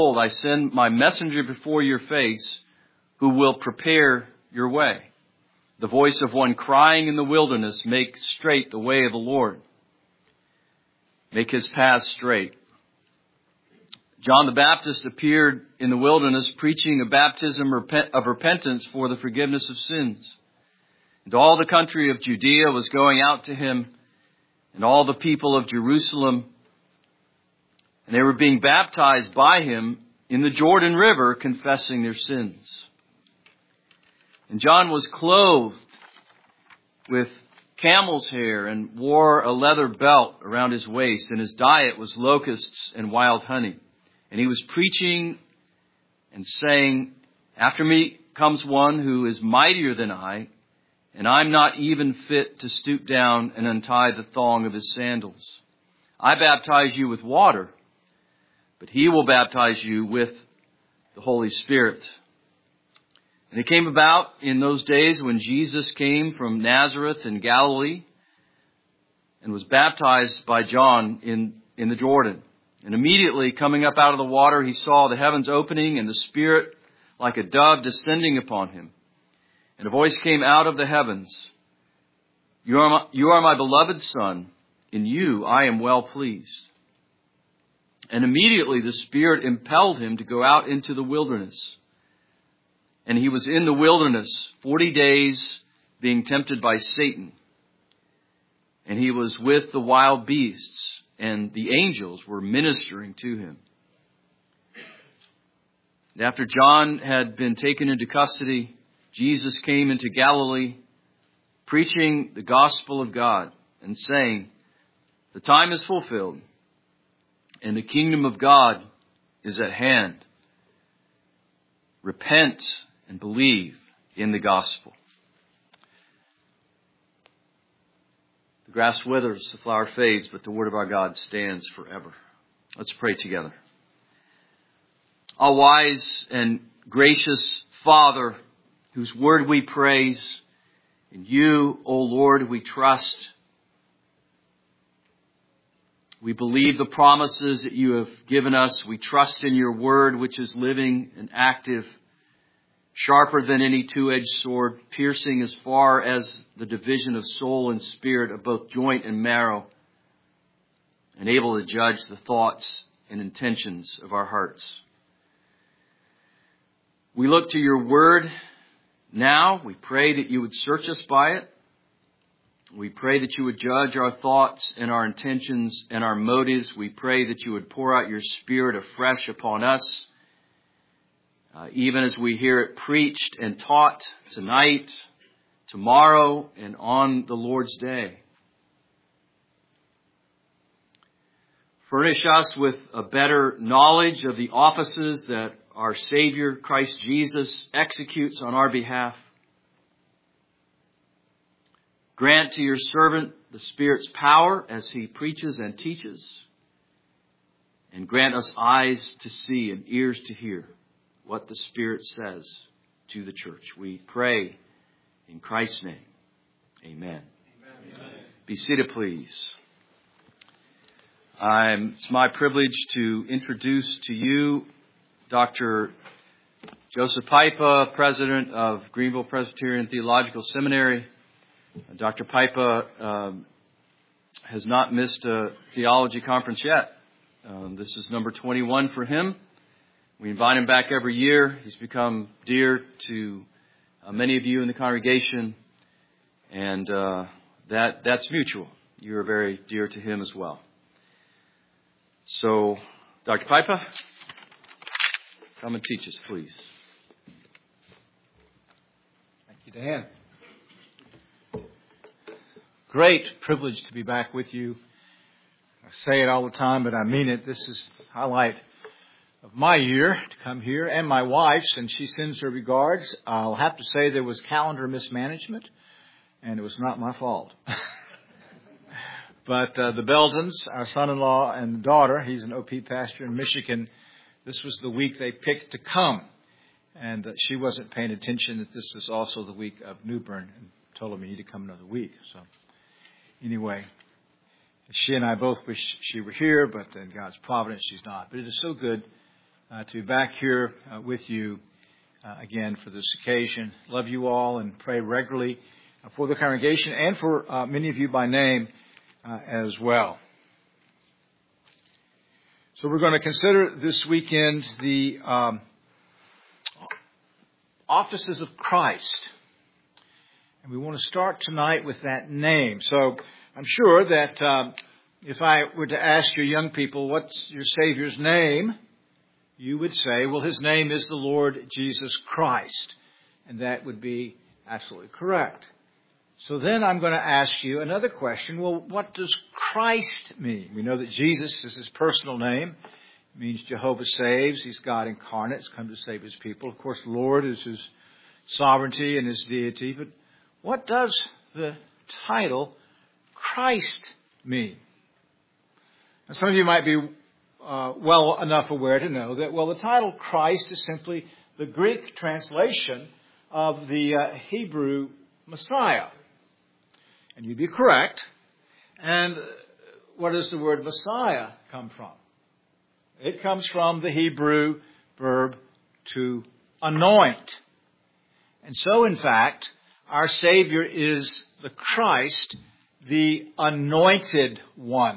Behold, I send my messenger before your face, who will prepare your way. The voice of one crying in the wilderness, make straight the way of the Lord. Make his path straight. John the Baptist appeared in the wilderness preaching a baptism of repentance for the forgiveness of sins. And all the country of Judea was going out to him, and all the people of Jerusalem. And they were being baptized by him in the Jordan River, confessing their sins. And John was clothed with camel's hair and wore a leather belt around his waist, and his diet was locusts and wild honey. And he was preaching and saying, after me comes one who is mightier than I, and I'm not even fit to stoop down and untie the thong of his sandals. I baptize you with water, but he will baptize you with the Holy Spirit. And it came about in those days when Jesus came from Nazareth in Galilee and was baptized by John in the Jordan. And immediately coming up out of the water, he saw the heavens opening and the Spirit like a dove descending upon him. And a voice came out of the heavens, You are my beloved Son. In you I am well pleased. And immediately the Spirit impelled him to go out into the wilderness. And he was in the wilderness 40 days being tempted by Satan. And he was with the wild beasts, and the angels were ministering to him. And after John had been taken into custody, Jesus came into Galilee, preaching the gospel of God and saying, The time is fulfilled, and the kingdom of God is at hand. Repent and believe in the gospel. The grass withers, the flower fades, but the word of our God stands forever. Let's pray together. All wise and gracious Father, whose word we praise, in you, O Lord, we trust. We believe the promises that you have given us. We trust in your word, which is living and active, sharper than any two-edged sword, piercing as far as the division of soul and spirit, of both joint and marrow, and able to judge the thoughts and intentions of our hearts. We look to your word now. We pray that you would search us by it. We pray that you would judge our thoughts and our intentions and our motives. We pray that you would pour out your Spirit afresh upon us, even as we hear it preached and taught tonight, tomorrow, and on the Lord's day. Furnish us with a better knowledge of the offices that our Savior, Christ Jesus, executes on our behalf. Grant to your servant the Spirit's power as he preaches and teaches. And grant us eyes to see and ears to hear what the Spirit says to the church. We pray in Christ's name. Amen. Amen. Be seated, please. It's my privilege to introduce to you Dr. Joseph Pipa, president of Greenville Presbyterian Theological Seminary. Dr. Pipa has not missed a theology conference yet. This is number 21 for him. We invite him back every year. He's become dear to many of you in the congregation, and that's mutual. You are very dear to him as well. So, Dr. Pipa, come and teach us, please. Thank you, Dan. Great privilege to be back with you. I say it all the time, but I mean it. This is the highlight of my year to come here, and my wife's, and she sends her regards. I'll have to say there was calendar mismanagement, and it was not my fault. But the Beltons, our son-in-law and daughter, he's an OP pastor in Michigan, this was the week they picked to come. And she wasn't paying attention that this is also the week of New Bern, and told him he needed to come another week. So anyway, she and I both wish she were here, but in God's providence, she's not. But it is so good to be back here with you again for this occasion. Love you all and pray regularly for the congregation and for many of you by name as well. So we're going to consider this weekend the offices of Christ. And we want to start tonight with that name. So I'm sure that if I were to ask your young people, what's your Savior's name? You would say, well, his name is the Lord Jesus Christ. And that would be absolutely correct. So then I'm going to ask you another question. Well, what does Christ mean? We know that Jesus is his personal name. It means Jehovah saves. He's God incarnate. He's come to save his people. Of course, Lord is his sovereignty and his deity. But what does the title Christ mean? And some of you might be well enough aware to know that, well, the title Christ is simply the Greek translation of the Hebrew Messiah. And you'd be correct. And where does the word Messiah come from? It comes from the Hebrew verb to anoint. And so, in fact, our Savior is the Christ, the anointed one.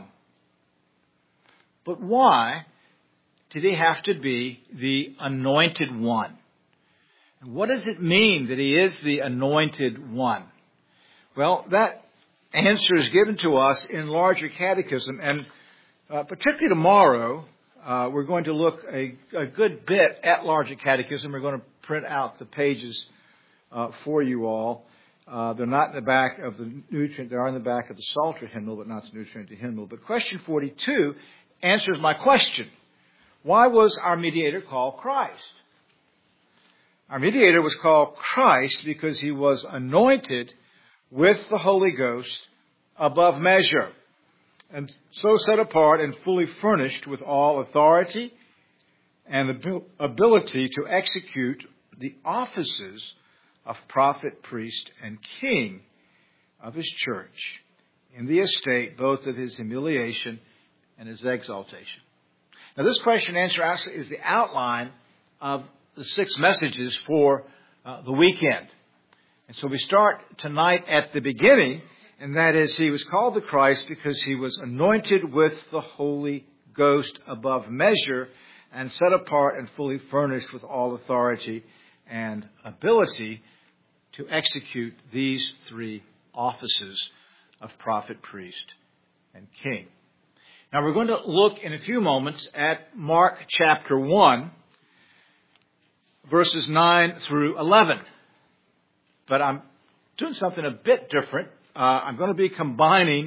But why did he have to be the anointed one? And what does it mean that he is the anointed one? Well, that answer is given to us in larger catechism. And particularly tomorrow, we're going to look a good bit at larger catechism. We're going to print out the pages for you all. They're not in the back of the nutrient. They are in the back of the Psalter hymnal, but not the nutrient hymnal. But question 42 answers my question. Why was our mediator called Christ? Our mediator was called Christ because he was anointed with the Holy Ghost above measure, and so set apart and fully furnished with all authority and the ability to execute the offices of prophet, priest, and king of his church in the estate both of his humiliation and his exaltation. Now, this question and answer actually is the outline of the 6 messages for the weekend. And so we start tonight at the beginning, and that is he was called the Christ because he was anointed with the Holy Ghost above measure and set apart and fully furnished with all authority and ability to execute these 3 offices of prophet, priest, and king. Now we're going to look in a few moments at Mark chapter 1, verses 9 through 11. But I'm doing something a bit different. I'm going to be combining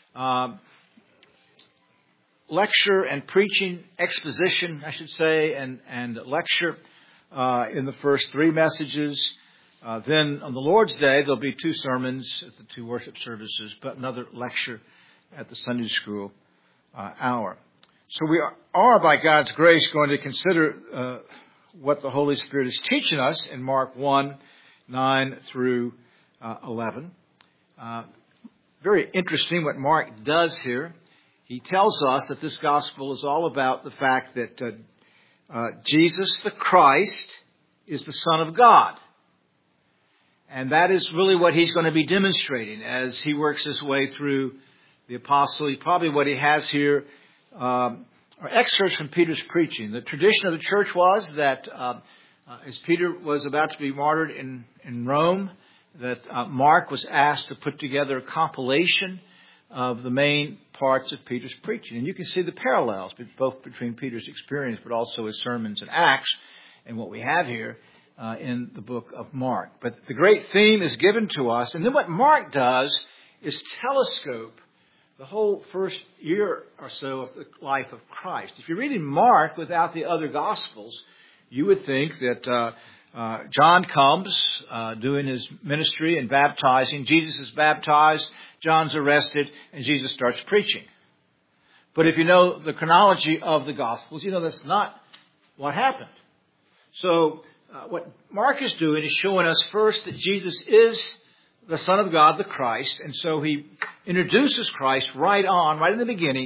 lecture and preaching, exposition, I should say, and lecture in the first 3 messages. Then on the Lord's Day, there'll be 2 sermons at the 2 worship services, but another lecture at the Sunday school hour. So we are, by God's grace, going to consider what the Holy Spirit is teaching us in Mark 1, 9 through 11. Very interesting what Mark does here. He tells us that this gospel is all about the fact that Jesus the Christ is the Son of God. And that is really what he's going to be demonstrating as he works his way through the apostle. Probably what he has here are excerpts from Peter's preaching. The tradition of the church was that as Peter was about to be martyred in Rome, that Mark was asked to put together a compilation of the main parts of Peter's preaching. And you can see the parallels, both between Peter's experience, but also his sermons and Acts, and what we have here in the book of Mark. But the great theme is given to us. And then what Mark does is telescope the whole first year or so of the life of Christ. If you're reading Mark without the other Gospels, you would think that John comes doing his ministry and baptizing. Jesus is baptized, John's arrested, and Jesus starts preaching. But if you know the chronology of the Gospels, you know that's not what happened. So what Mark is doing is showing us first that Jesus is the Son of God, the Christ, and so he introduces Christ right in the beginning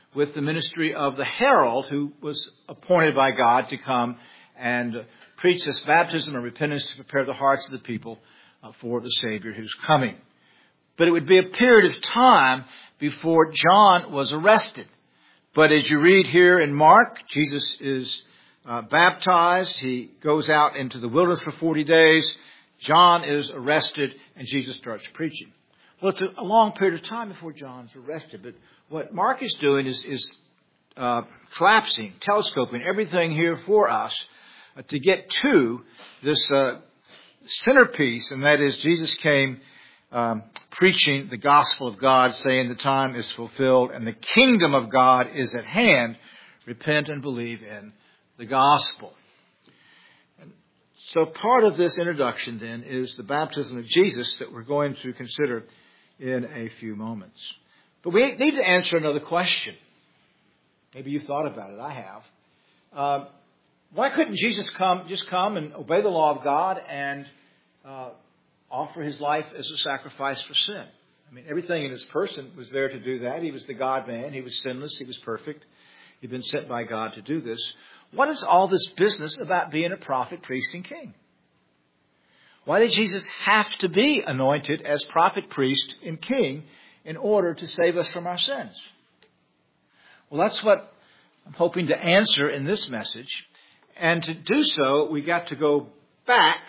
with the ministry of the herald who was appointed by God to come and preach this baptism and repentance to prepare the hearts of the people for the Savior who's coming. But it would be a period of time before John was arrested. But as you read here in Mark, Jesus is baptized. He goes out into the wilderness for 40 days. John is arrested, and Jesus starts preaching. Well, it's a long period of time before John's arrested. But what Mark is doing is collapsing, telescoping everything here for us to get to this centerpiece, and that is Jesus came preaching the gospel of God, saying the time is fulfilled and the kingdom of God is at hand. Repent and believe in the gospel. And so part of this introduction then is the baptism of Jesus that we're going to consider in a few moments. But we need to answer another question. Maybe you thought about it. I have. Why couldn't Jesus just come and obey the law of God and offer his life as a sacrifice for sin? I mean, everything in his person was there to do that. He was the God-man. He was sinless. He was perfect. He'd been sent by God to do this. What is all this business about being a prophet, priest, and king? Why did Jesus have to be anointed as prophet, priest, and king in order to save us from our sins? Well, that's what I'm hoping to answer in this message. And to do so, we got to go back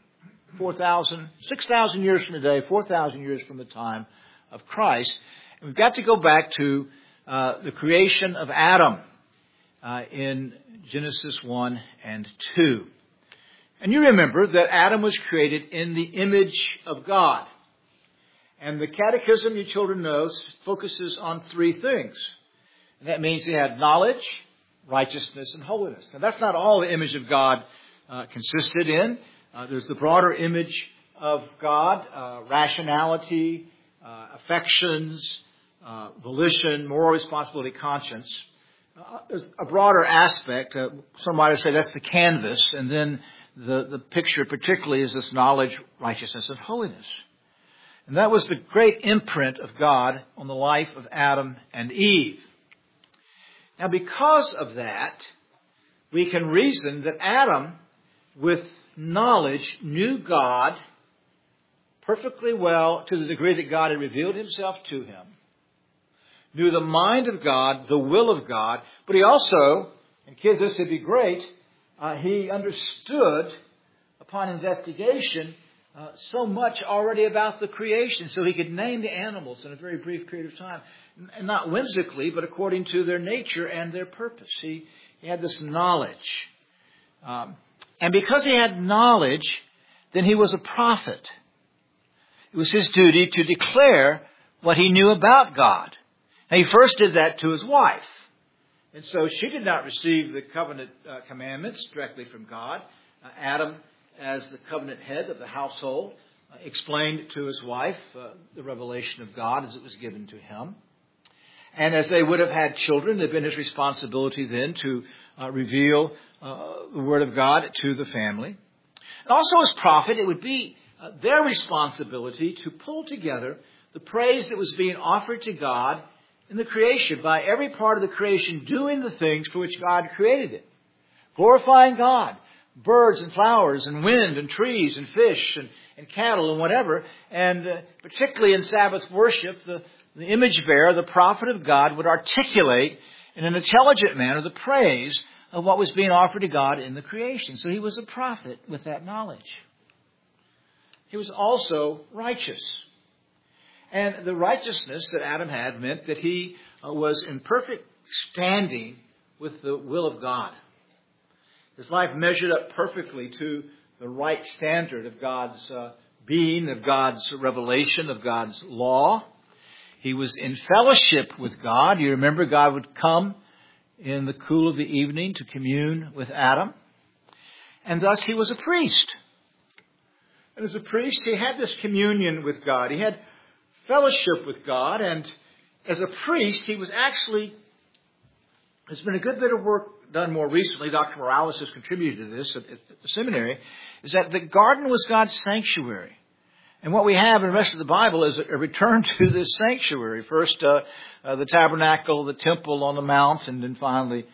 6,000 years from today, 4,000 years from the time of Christ. And we've got to go back to the creation of Adam in Genesis 1 and 2. And you remember that Adam was created in the image of God. And the catechism, you children know, focuses on three things. And that means he had knowledge, righteousness, and holiness. Now, that's not all the image of God consisted in. There's the broader image of God, rationality, affections, volition, moral responsibility, conscience. There's a broader aspect. Some might say that's the canvas, and then the picture particularly is this knowledge, righteousness, and holiness. And that was the great imprint of God on the life of Adam and Eve. Now, because of that, we can reason that Adam, with knowledge, knew God perfectly well to the degree that God had revealed himself to him, knew the mind of God, the will of God, but he also, and kids, this would be great, he understood, upon investigation, so much already about the creation, so he could name the animals in a very brief period of time. And not whimsically, but according to their nature and their purpose. He had this knowledge. And because he had knowledge, then he was a prophet. It was his duty to declare what he knew about God. And he first did that to his wife. And so she did not receive the covenant commandments directly from God. Adam, as the covenant head of the household, explained to his wife the revelation of God as it was given to him. And as they would have had children, it had been his responsibility then to reveal the Word of God to the family. And also as prophet, it would be their responsibility to pull together the praise that was being offered to God in the creation, by every part of the creation doing the things for which God created it. Glorifying God, birds and flowers and wind and trees and fish and cattle and whatever. And particularly in Sabbath worship, the image bearer, the prophet of God, would articulate in an intelligent manner the praise of what was being offered to God in the creation. So he was a prophet with that knowledge. He was also righteous. And the righteousness that Adam had meant that he was in perfect standing with the will of God. His life measured up perfectly to the right standard of God's being, of God's revelation, of God's law. He was in fellowship with God. You remember God would come in the cool of the evening to commune with Adam. And thus he was a priest. And as a priest, he had this communion with God. He had fellowship with God. And as a priest, he was actually, there's been a good bit of work done more recently. Dr. Morales has contributed to this at the seminary, is that the garden was God's sanctuary. And what we have in the rest of the Bible is a return to this sanctuary. First, the tabernacle, the temple on the mount, and then finally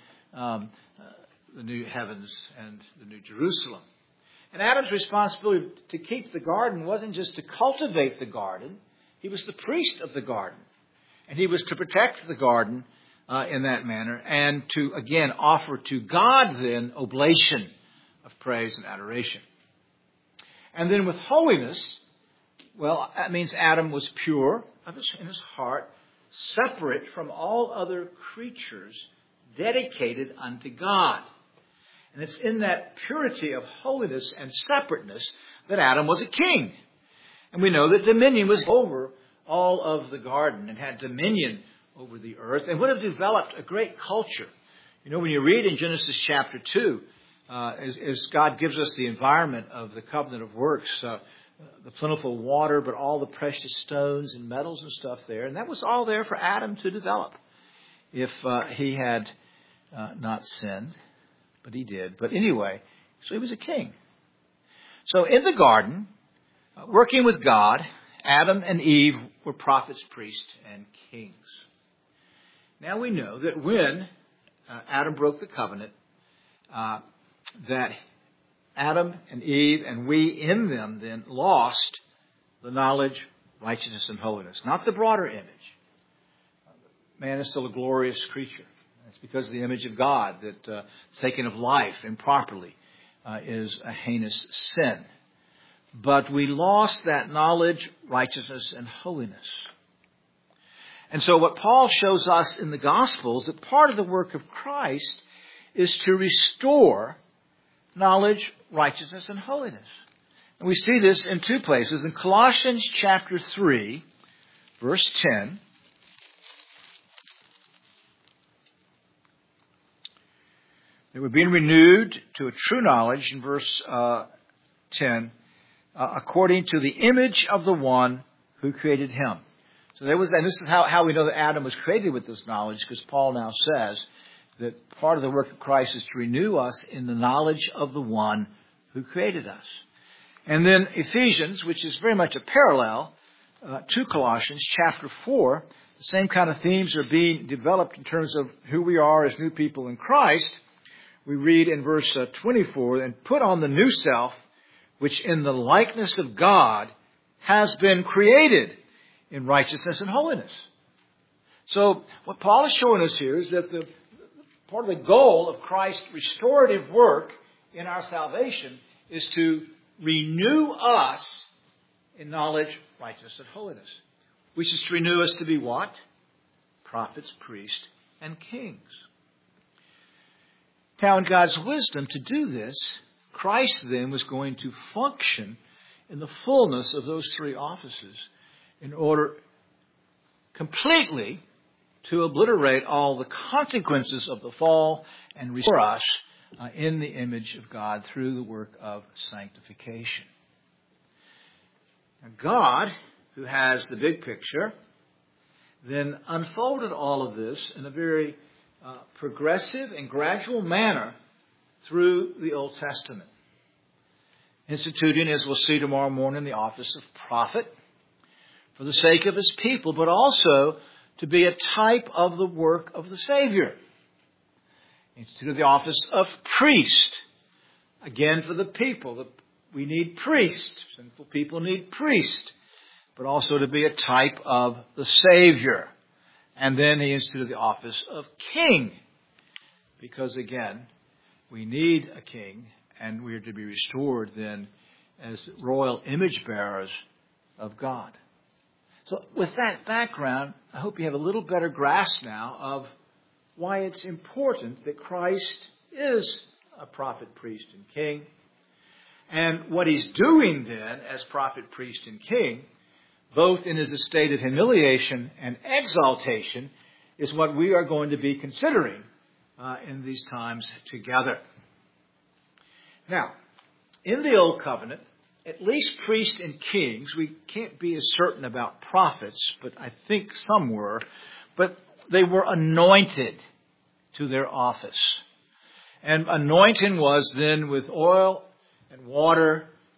the new heavens and the new Jerusalem. And Adam's responsibility to keep the garden wasn't just to cultivate the garden. He was the priest of the garden. And he was to protect the garden in that manner and to, again, offer to God then oblation of praise and adoration. And then with holiness, well, that means Adam was pure in his heart, separate from all other creatures, dedicated unto God. And it's in that purity of holiness and separateness that Adam was a king. And we know that dominion was over all of the garden and had dominion over the earth and would have developed a great culture. You know, when you read in Genesis chapter 2, as God gives us the environment of the covenant of works, the plentiful water, but all the precious stones and metals and stuff there. And that was all there for Adam to develop if he had not sinned. But he did. But anyway, so he was a king. So in the garden, working with God, Adam and Eve were prophets, priests, and kings. Now we know that when Adam broke the covenant, that Adam and Eve and we in them then lost the knowledge, righteousness, and holiness. Not the broader image. Man is still a glorious creature. It's because of the image of God that taking of life improperly is a heinous sin. But we lost that knowledge, righteousness, and holiness. And so what Paul shows us in the Gospels, that part of the work of Christ is to restore knowledge, righteousness, and holiness. And we see this in two places. In Colossians chapter 3, verse 10, they were being renewed to a true knowledge, in verse 10, according to the image of the one who created him. So there was, and this is how we know that Adam was created with this knowledge, because Paul now says that part of the work of Christ is to renew us in the knowledge of the one who created us. And then Ephesians, which is very much a parallel to Colossians, chapter 4, the same kind of themes are being developed in terms of who we are as new people in Christ. We read in verse 24, and put on the new self, which in the likeness of God has been created in righteousness and holiness. So what Paul is showing us here is that part of the goal of Christ's restorative work in our salvation is to renew us in knowledge, righteousness, and holiness. Which is to renew us to be what? Prophets, priests, and kings. Now, in God's wisdom to do this, Christ then was going to function in the fullness of those three offices in order completely to obliterate all the consequences of the fall and restore us in the image of God through the work of sanctification. Now, God, who has the big picture, then unfolded all of this in a very progressive and gradual manner through the Old Testament. Instituting, as we'll see tomorrow morning, the office of prophet for the sake of his people, but also to be a type of the work of the Savior. Instituted the office of priest, again for the people. We need priests. Sinful people need priests, but also to be a type of the Savior. And then he instituted the office of king, because again, we need a king, and we are to be restored then as royal image bearers of God. So with that background, I hope you have a little better grasp now of why it's important that Christ is a prophet, priest, and king. And what he's doing then as prophet, priest, and king, both in his estate of humiliation and exaltation, is what we are going to be considering in these times together. Now, in the Old Covenant, at least priests and kings, we can't be as certain about prophets, but I think some were, but they were anointed to their office. And anointing was then with oil and water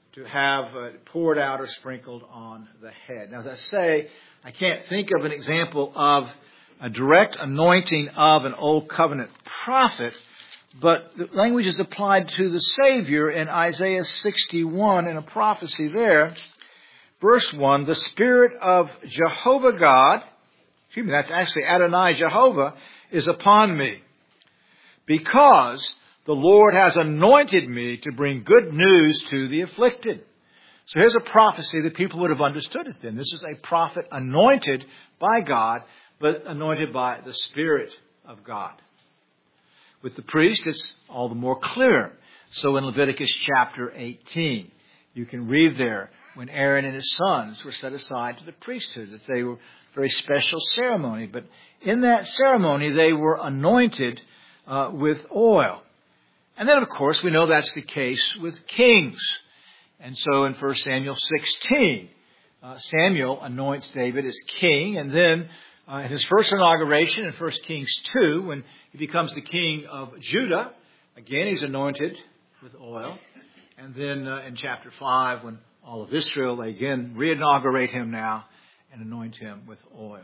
to have poured out or sprinkled on the head. Now, as I say, I can't think of an example of a direct anointing of an Old Covenant prophet, but the language is applied to the Savior in Isaiah 61 in a prophecy there. Verse 1, the Spirit of Jehovah God, that's actually Adonai Jehovah, is upon me, because the Lord has anointed me to bring good news to the afflicted. So here's a prophecy that people would have understood it then. This is a prophet anointed by God, but anointed by the Spirit of God. With the priest, it's all the more clear. So in Leviticus chapter 18, you can read there when Aaron and his sons were set aside to the priesthood, that they were a very special ceremony. But in that ceremony, they were anointed with oil. And then, of course, we know that's the case with kings. And so in 1 Samuel 16, Samuel anoints David as king. And then in his first inauguration in 1 Kings 2, when he becomes the king of Judah, again, he's anointed with oil. And then in chapter 5, when all of Israel, they again re-inaugurate him now and anoint him with oil.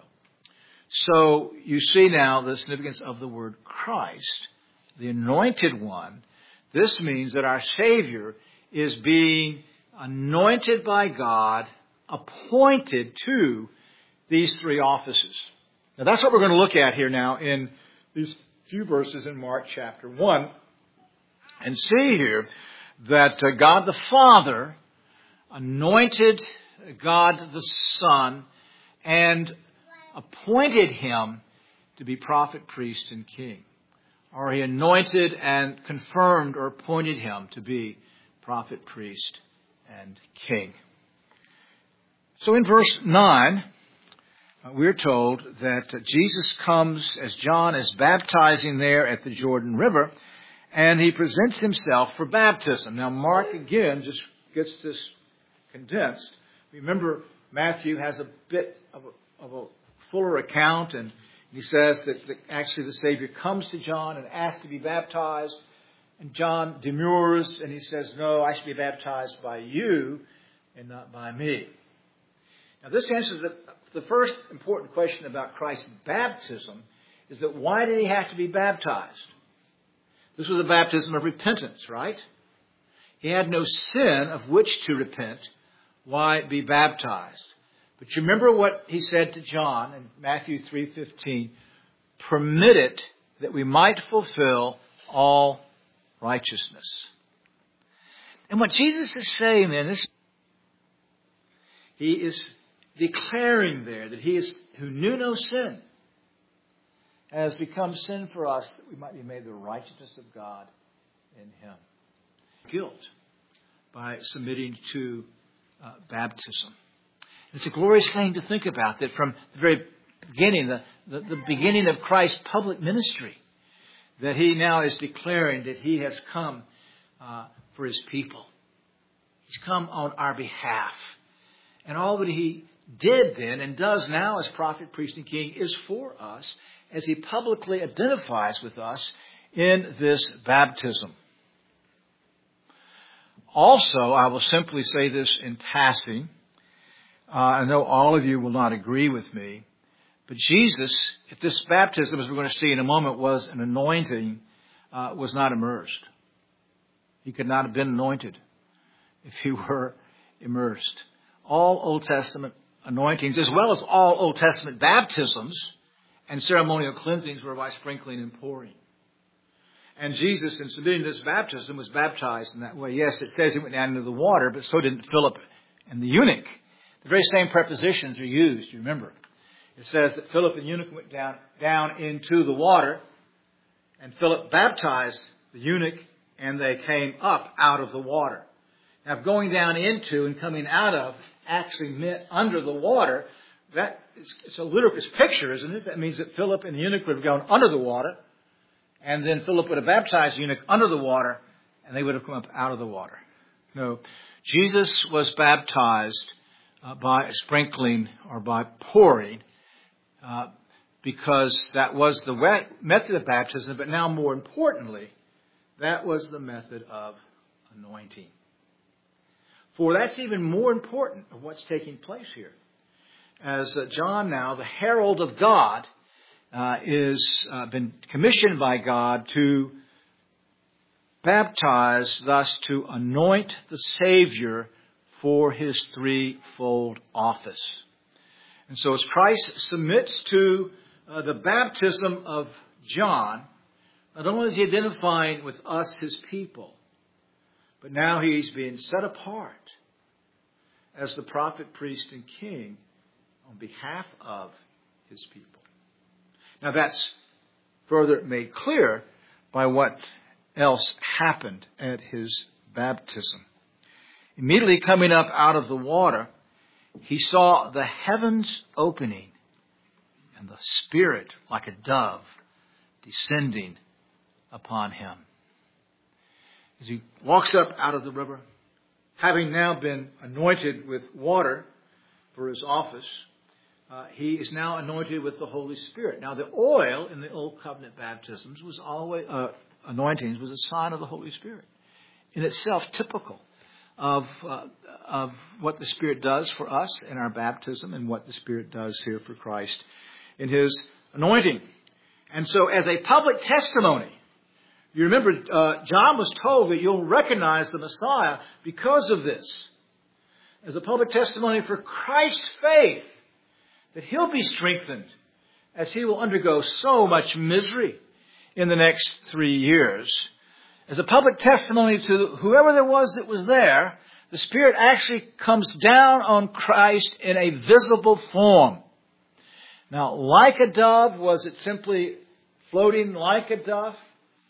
So you see now the significance of the word Christ, the anointed one. This means that our Savior is being anointed by God, appointed to these three offices. Now that's what we're going to look at here now in these few verses in Mark chapter 1. And see here that God the Father anointed God the Son and appointed him to be prophet, priest, and king. Or he anointed and confirmed or appointed him to be prophet, priest, and king. So in verse 9, we're told that Jesus comes as John is baptizing there at the Jordan River, and he presents himself for baptism. Now Mark again just gets this condensed. Remember, Matthew has a bit of a fuller account, and he says that actually the Savior comes to John and asks to be baptized, and John demurs, and he says, no, I should be baptized by you and not by me. Now this answers the first important question about Christ's baptism, is that why did he have to be baptized? This was a baptism of repentance, right? He had no sin of which to repent. Why be baptized? But you remember what he said to John in Matthew 3:15, permit it that we might fulfill all righteousness. And what Jesus is saying then, he is declaring there that he is who knew no sin has become sin for us, that we might be made the righteousness of God in him. Guilt by submitting to baptism. It's a glorious thing to think about, that from the very beginning, the beginning of Christ's public ministry, that he now is declaring that he has come for his people. He's come on our behalf. And all that he did then and does now as prophet, priest, and king is for us, as he publicly identifies with us in this baptism. Also, I will simply say this in passing. I know all of you will not agree with me, but Jesus, if this baptism, as we're going to see in a moment, was an anointing, was not immersed. He could not have been anointed if he were immersed. All Old Testament anointings, as well as all Old Testament baptisms and ceremonial cleansings, were by sprinkling and pouring. And Jesus, in submitting to this baptism, was baptized in that way. Yes, it says he went down into the water, but so didn't Philip and the eunuch. The very same prepositions are used, you remember. It says that Philip and the eunuch went down into the water, and Philip baptized the eunuch, and they came up out of the water. Now, going down into and coming out of actually meant under the water. It's a ludicrous picture, isn't it? That means that Philip and the eunuch would have gone under the water, and then Philip would have baptized the eunuch under the water, and they would have come up out of the water. No, Jesus was baptized by sprinkling or by pouring, because that was the method of baptism, but now more importantly, that was the method of anointing. For that's even more important of what's taking place here. As John now, the herald of God, is been commissioned by God to baptize, thus to anoint the Savior for his threefold office. And so as Christ submits to the baptism of John, not only is he identifying with us, his people, but now he's being set apart as the prophet, priest, and king on behalf of his people. Now that's further made clear by what else happened at his baptism. Immediately coming up out of the water, he saw the heavens opening and the Spirit like a dove descending upon him. As he walks up out of the river, having now been anointed with water for his office, he is now anointed with the Holy Spirit. Now, the oil in the Old Covenant baptisms was always, anointings was a sign of the Holy Spirit. In itself, typical of what the Spirit does for us in our baptism and what the Spirit does here for Christ in his anointing. And so, as a public testimony, you remember, John was told that you'll recognize the Messiah because of this. As a public testimony for Christ's faith, that he'll be strengthened as he will undergo so much misery in the next 3 years. As a public testimony to whoever there was that was there, the Spirit actually comes down on Christ in a visible form. Now, like a dove, was it simply floating like a dove?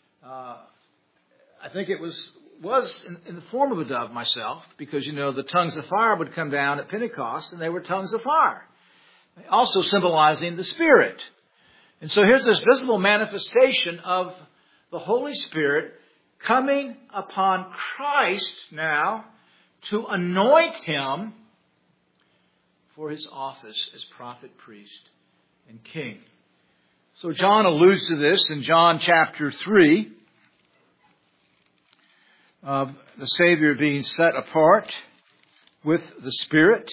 I think it was in the form of a dove myself, because, the tongues of fire would come down at Pentecost, and they were tongues of fire, also symbolizing the Spirit. And so here's this visible manifestation of the Holy Spirit coming upon Christ now to anoint him for his office as prophet, priest, and king. So John alludes to this in John chapter 3, of the Savior being set apart with the Spirit.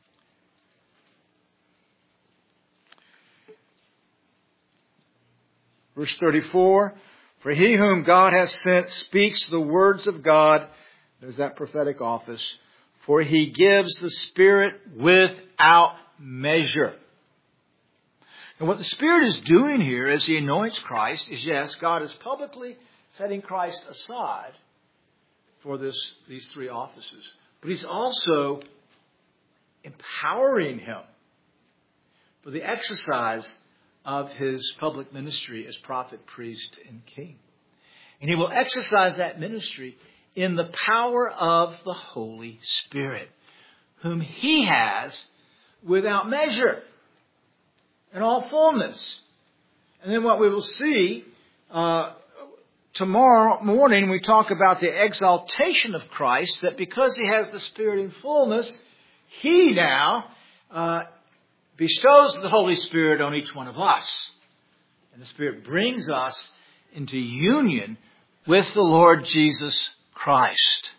Verse 34, for he whom God has sent speaks the words of God. There's that prophetic office. For he gives the Spirit without measure. And what the Spirit is doing here as he anoints Christ is, yes, God is publicly setting Christ aside for these three offices. But he's also empowering him for the exercise of his public ministry as prophet, priest, and king. And he will exercise that ministry in the power of the Holy Spirit, whom he has without measure in all fullness. And then what we will see tomorrow morning, we talk about the exaltation of Christ, that because he has the Spirit in fullness, he now bestows the Holy Spirit on each one of us. And the Spirit brings us into union with the Lord Jesus Christ.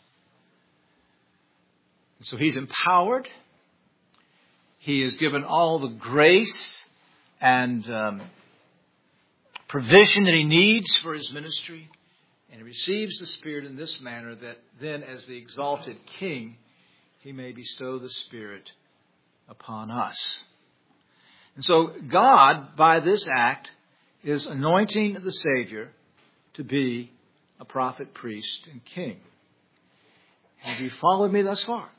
And so he's empowered. He is given all the grace and provision that he needs for his ministry. And he receives the Spirit in this manner, that then as the exalted King, he may bestow the Spirit upon us. And so God, by this act, is anointing the Savior to be a prophet, priest, and king. Have you followed me thus far?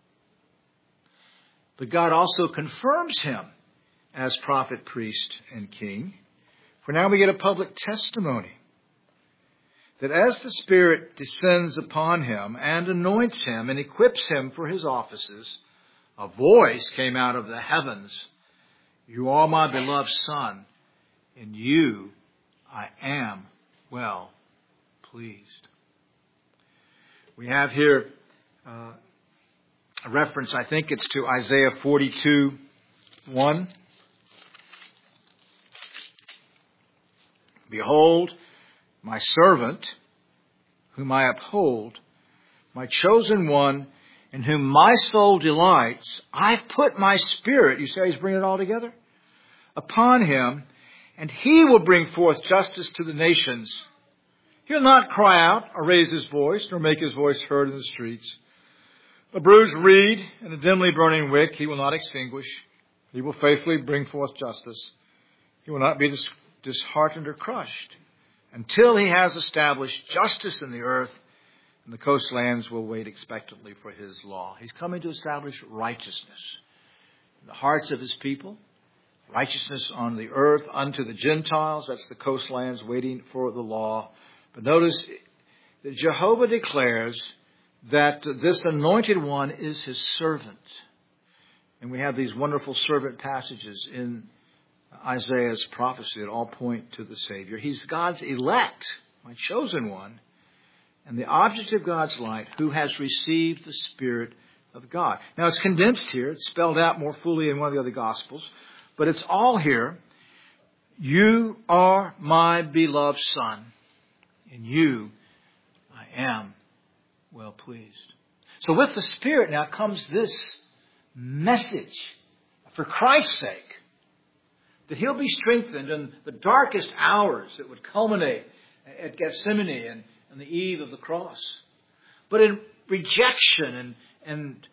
But God also confirms him as prophet, priest, and king. For now we get a public testimony that as the Spirit descends upon him and anoints him and equips him for his offices, a voice came out of the heavens, "You are my beloved Son, in you I am well pleased." We have here a reference, I think it's to Isaiah 42:1. "Behold, my servant, whom I uphold, my chosen one, in whom my soul delights, I've put my Spirit," you say he's bringing it all together, "upon him, and he will bring forth justice to the nations. He'll not cry out or raise his voice, nor make his voice heard in the streets. A bruised reed and a dimly burning wick he will not extinguish. He will faithfully bring forth justice. He will not be disheartened or crushed until he has established justice in the earth, and the coastlands will wait expectantly for his law." He's coming to establish righteousness in the hearts of his people, righteousness on the earth unto the Gentiles. That's the coastlands waiting for the law. But notice that Jehovah declares that this anointed one is his servant. And we have these wonderful servant passages in Isaiah's prophecy that all point to the Savior. He's God's elect, my chosen one, and the object of God's light, who has received the Spirit of God. Now, it's condensed here. It's spelled out more fully in one of the other Gospels. But it's all here. "You are my beloved Son. In you I am well pleased." So with the Spirit now comes this message for Christ's sake, that he'll be strengthened in the darkest hours that would culminate at Gethsemane and the eve of the cross. But in rejection and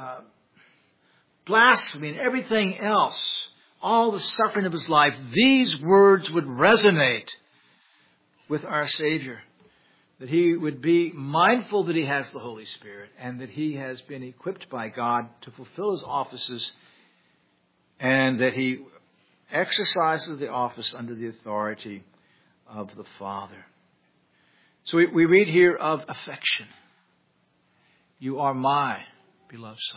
blasphemy and everything else, all the suffering of his life, these words would resonate with our Savior. That he would be mindful that he has the Holy Spirit and that he has been equipped by God to fulfill his offices, and that he exercises the office under the authority of the Father. So we read here of affection. "You are my beloved Son."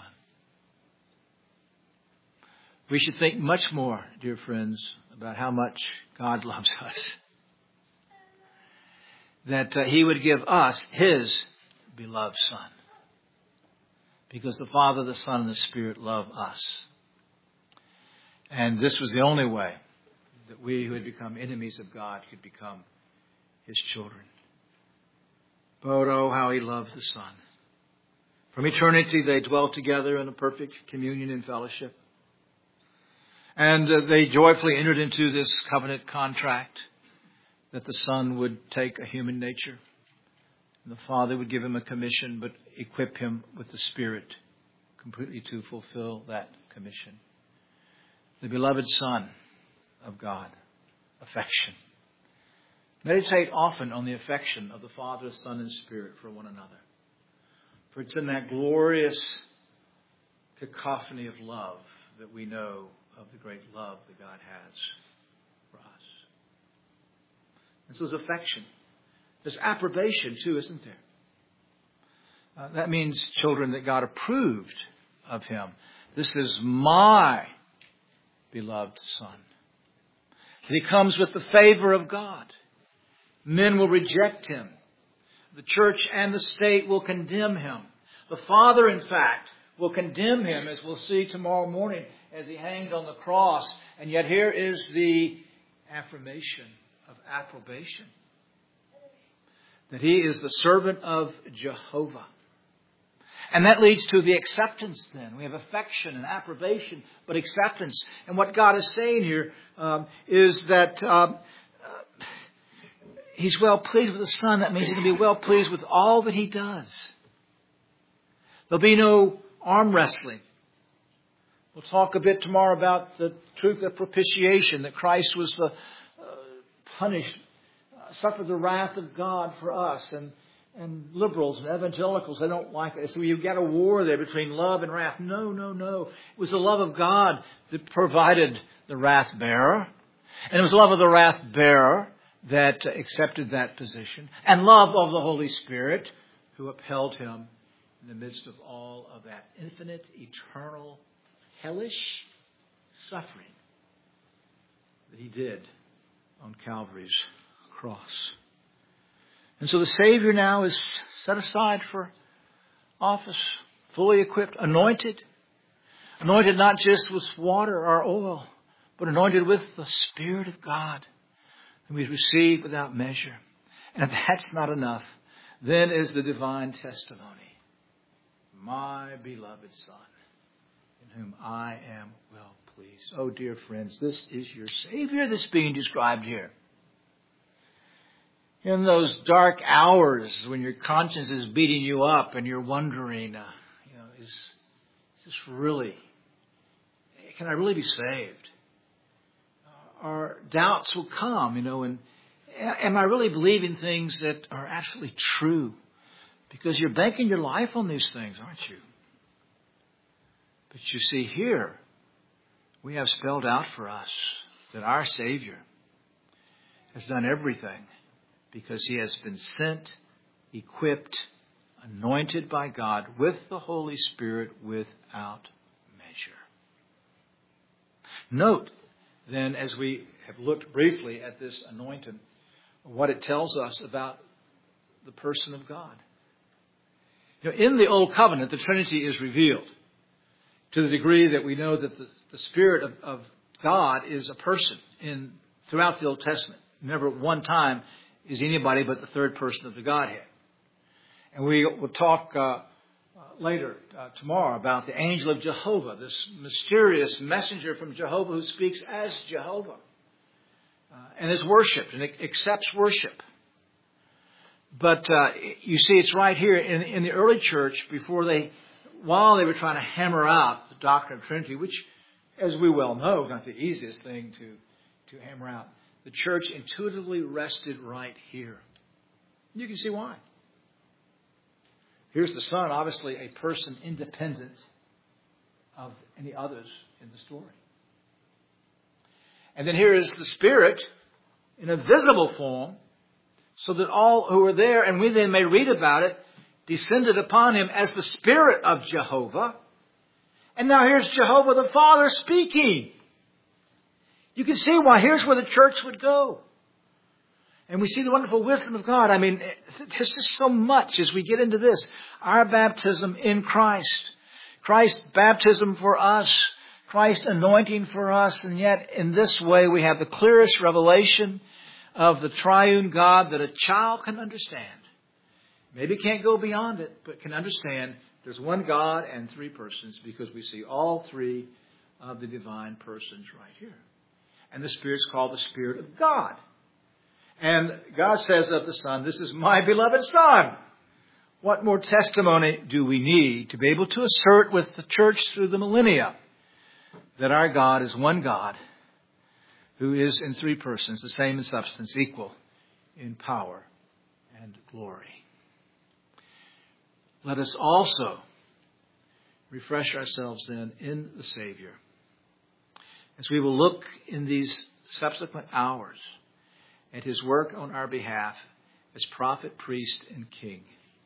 We should think much more, dear friends, about how much God loves us. That he would give us his beloved Son. Because the Father, the Son, and the Spirit love us. And this was the only way that we who had become enemies of God could become his children. But oh, how he loved the Son. From eternity they dwelt together in a perfect communion and fellowship. And they joyfully entered into this covenant contract that the Son would take a human nature. And the Father would give him a commission, but equip him with the Spirit completely to fulfill that commission. The beloved Son of God. Affection. Meditate often on the affection of the Father, Son, and Spirit for one another. For it's in that glorious cacophony of love that we know of the great love that God has for us. This is affection. There's approbation too, isn't there? That means, children, that God approved of him. This is my beloved Son. He comes with the favor of God. Men will reject him. The church and the state will condemn him. The Father, in fact, will condemn him, as we'll see tomorrow morning as he hanged on the cross. And yet here is the affirmation of approbation. That he is the servant of Jehovah. And that leads to the acceptance then. We have affection and approbation, but acceptance. And what God is saying here is that he's well pleased with the Son. That means he's going to be well pleased with all that he does. There'll be no arm wrestling. We'll talk a bit tomorrow about the truth of propitiation, that Christ was punished, suffered the wrath of God for us. And liberals and evangelicals, they don't like it. So you've got a war there between love and wrath. No. It was the love of God that provided the wrath bearer. And it was the love of the wrath bearer that accepted that position. And love of the Holy Spirit who upheld him in the midst of all of that infinite, eternal, hellish suffering that he did on Calvary's cross. And so the Savior now is set aside for office, fully equipped, anointed. Anointed not just with water or oil, but anointed with the Spirit of God, whom we receive without measure. And if that's not enough, then is the divine testimony. my beloved Son, in whom I am well pleased. Oh, dear friends, this is your Savior that's being described here. In those dark hours when your conscience is beating you up and you're wondering, is this really, can I really be saved? Our doubts will come, and am I really believing things that are actually true? Because you're banking your life on these things, aren't you? But you see here, we have spelled out for us that our Savior has done everything because He has been sent, equipped, anointed by God with the Holy Spirit without measure. Note, then, as we have looked briefly at this anointing, what it tells us about the person of God. In the Old Covenant, the Trinity is revealed to the degree that we know that the Spirit of God is a person throughout the Old Testament. Never at one time is anybody but the third person of the Godhead. And we will talk later tomorrow about the angel of Jehovah, this mysterious messenger from Jehovah who speaks as Jehovah and is worshipped and accepts worship. But you see, it's right here in the early church while they were trying to hammer out the doctrine of Trinity, which, as we well know, is not the easiest thing to hammer out. The church intuitively rested right here. You can see why. Here's the Son, obviously a person independent of any others in the story. And then here is the Spirit in a visible form, so that all who are there, and we then may read about it, descended upon Him as the Spirit of Jehovah. And now here's Jehovah the Father speaking. You can see why here's where the church would go. And we see the wonderful wisdom of God. I mean, there's just so much as we get into this. Our baptism in Christ. Christ's baptism for us. Christ's anointing for us. And yet in this way we have the clearest revelation of the triune God that a child can understand. Maybe can't go beyond it, but can understand there's one God and three persons, because we see all three of the divine persons right here. And the Spirit's called the Spirit of God. And God says of the Son, this is my beloved Son. What more testimony do we need to be able to assert with the church through the millennia that our God is one God who is in three persons, the same in substance, equal in power and glory. Let us also refresh ourselves then in the Savior, as we will look in these subsequent hours at His work on our behalf as prophet, priest, and king.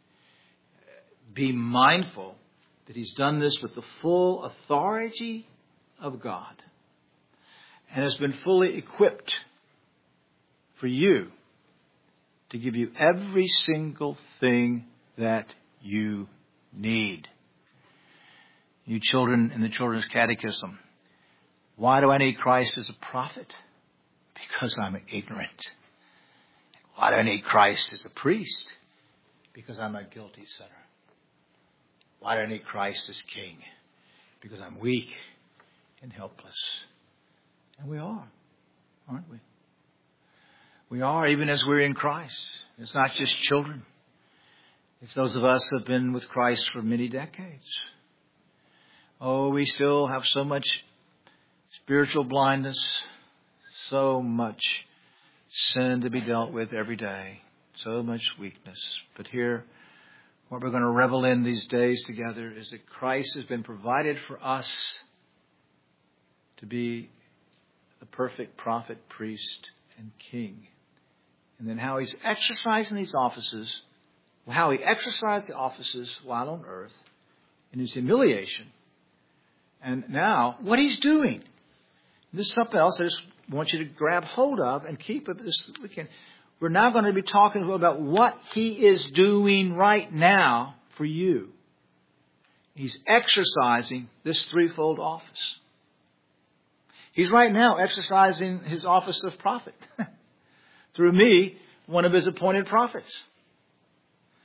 Be mindful that He's done this with the full authority of God and has been fully equipped for you to give you every single thing that you need. You children in the Children's Catechism, why do I need Christ as a prophet? Because I'm ignorant. Why do I need Christ as a priest? Because I'm a guilty sinner. Why do I need Christ as king? Because I'm weak and helpless. And we are, aren't we? We are, even as we're in Christ. It's not just children. It's those of us who have been with Christ for many decades. Oh, we still have so much spiritual blindness, so much sin to be dealt with every day, so much weakness. But here, what we're going to revel in these days together is that Christ has been provided for us to be the perfect prophet, priest, and king. And then how He's exercising these offices, how He exercised the offices while on earth in His humiliation. And now, what He's doing. This is something else I just want you to grab hold of and keep it this weekend. We're now going to be talking about what He is doing right now for you. He's exercising this threefold office. He's right now exercising His office of prophet. Through me, one of His appointed prophets.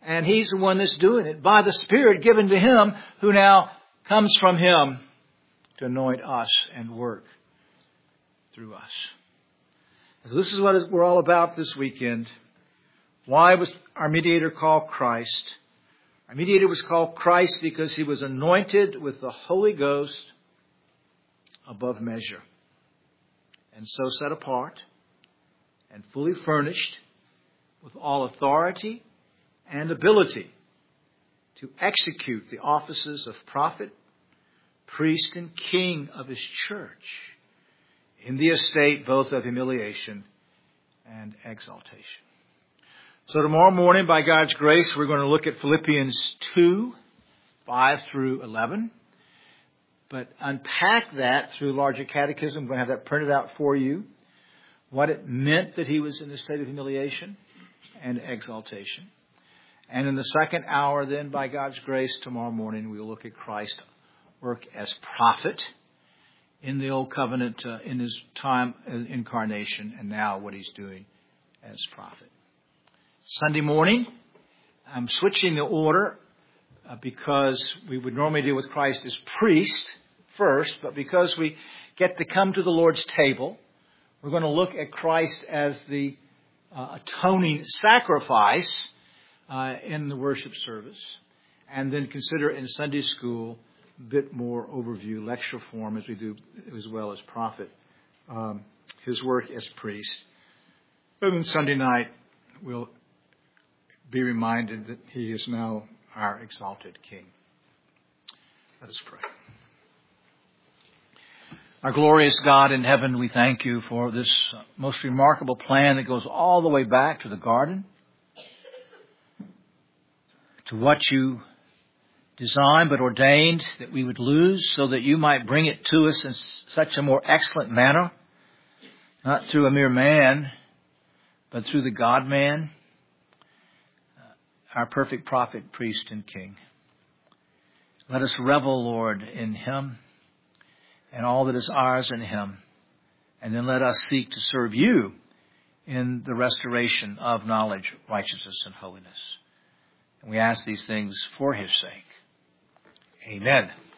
And He's the one that's doing it by the Spirit given to Him, who now comes from Him to anoint us and work through us. So this is what we're all about this weekend. Why was our mediator called Christ? Our mediator was called Christ because He was anointed with the Holy Ghost above measure, and so set apart and fully furnished with all authority and ability to execute the offices of prophet, priest, and king of His church in the estate both of humiliation and exaltation. So tomorrow morning, by God's grace, we're going to look at Philippians 2, 5 through 11. But unpack that through larger catechism. I'm going to have that printed out for you. What it meant that He was in a state of humiliation and exaltation. And in the second hour, then, by God's grace, tomorrow morning, we'll look at Christ's work as prophet in the Old Covenant, in His time of incarnation, and now what He's doing as prophet. Sunday morning, I'm switching the order because we would normally deal with Christ as priest first, but because we get to come to the Lord's table, we're going to look at Christ as the atoning sacrifice in the worship service, and then consider in Sunday school a bit more overview, lecture form, as we do as well as prophet, His work as priest. But then Sunday night, we'll be reminded that He is now our exalted King. Let us pray. Our glorious God in heaven, we thank You for this most remarkable plan that goes all the way back to the garden, to what You designed but ordained that we would lose so that You might bring it to us in such a more excellent manner, not through a mere man, but through the God-man, our perfect prophet, priest, and king. Let us revel, Lord, in Him and all that is ours in Him. And then let us seek to serve You in the restoration of knowledge, righteousness, and holiness. And we ask these things for His sake. Amen.